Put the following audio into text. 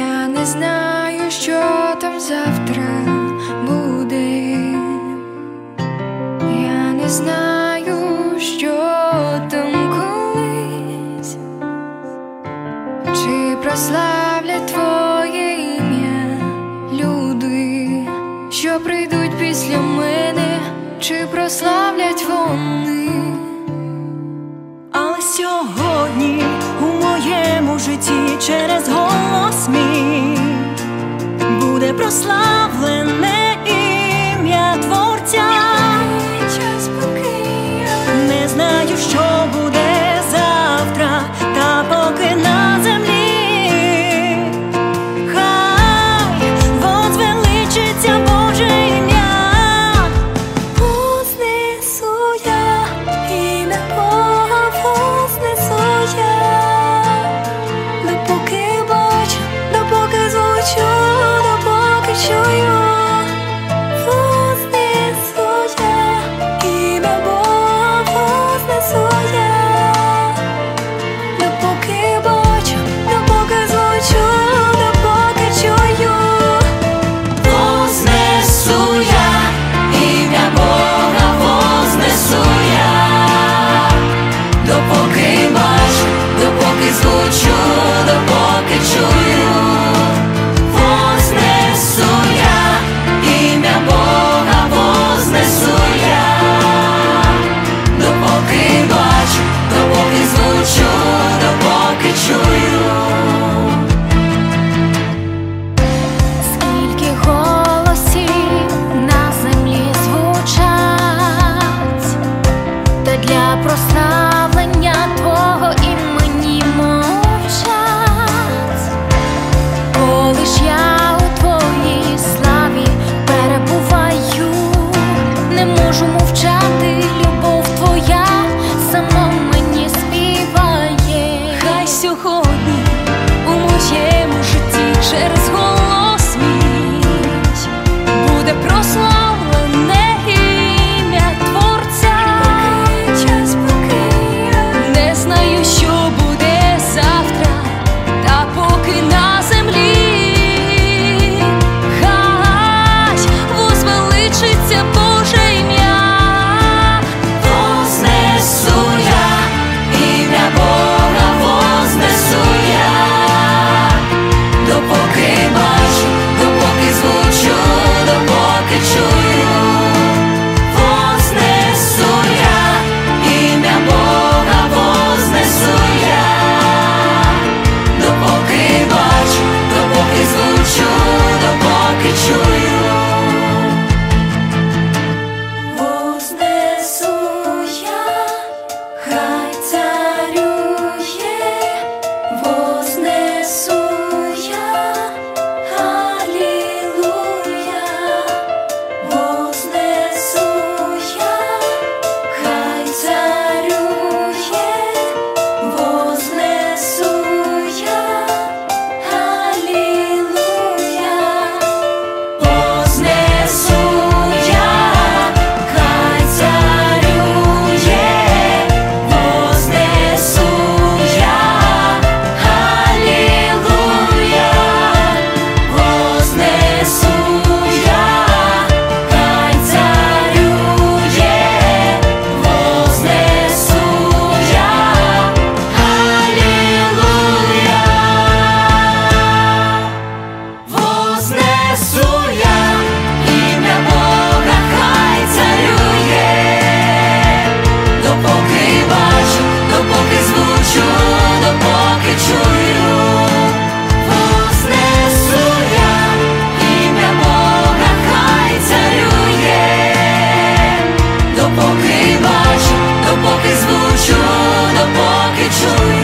Я не знаю, що там завтра буде. Я не знаю, що там колись. Чи прославлять твоє ім'я люди, що прийдуть після мене, чи прославлять вони? Але сьогодні у моєму житті через голос мій буде прославлене ім'я Творця. Не знаю, що буде завтра, та поки на землі хай возвеличиться Боже ім'я. Вознесу я ім'я Бога, вознесу я, допоки бачу, допоки звучу, допоки чую. Вознесу я ім'я Бога, вознесу я, допоки бачу, допоки звучу, допоки чую. Вознесу я ім'я Бога, вознесу я, допоки бачу, допоки звучу, допоки чую. Вознесу я ім'я Бога, вознесу я, допоки бачу, допоки звучу, допоки чую. Скільки голосів на землі звучать, та для прославлення Твого імені мовчать. Коли ж я у Твоїй славі перебуваю, не можу мовчати, любов Твоя сама мені співає. Хай сьогодні у моєму житті через голос мій буде прославлене ім'я Творця. Не знаю, що буде завтра, та поки на землі хай возвеличиться Боже ім'я. Вознесу я ім'я Бога, вознесу я, допоки бачу, допоки звучу, допоки чую. Вознесу я ім'я Бога, вознесу я, допоки бачу, допоки звучу, допоки чую. Вознесу я, хай царює, вознесу я, алілуя. Вознесу я, хай царює, вознесу я, алілуя. Вознесу я, хай царює, вознесу я, алілуя. Вознесу я, хай царює, вознесу я, алілуя. Вознесу я ім'я Бога, хай царює, допоки бачу, допоки звучу, допоки чую. Вознесу я ім'я Бога, хай царює, допоки бачу, допоки звучу, допоки чую.